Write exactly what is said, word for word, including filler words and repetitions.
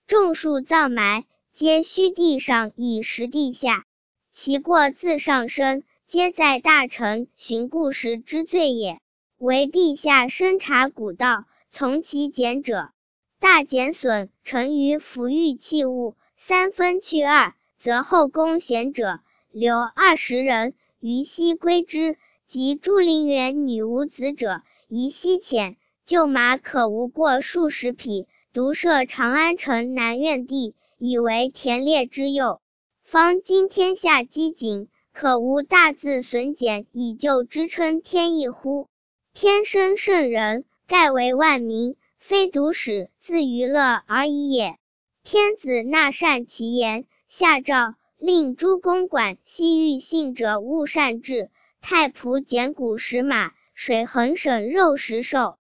众数造埋，皆虚地上以实地下，其过自上升，皆在大臣寻故时之罪也。唯陛下深察古道，从其简者，大减损，成于服御器物，三分去二，则后宫贤者留二十人，于西归之。及祝陵园女无子者，宜西遣，厩马可无过数十匹，独设长安城南苑地，以为田猎之用。方今天下饥馑，可无大自损减，以救之春天意乎？天生圣人，盖为万民，非独使自娱乐而已也。天子纳善其言，下诏令诸公馆西域信者勿擅制，太仆简谷食马，水衡省肉食兽。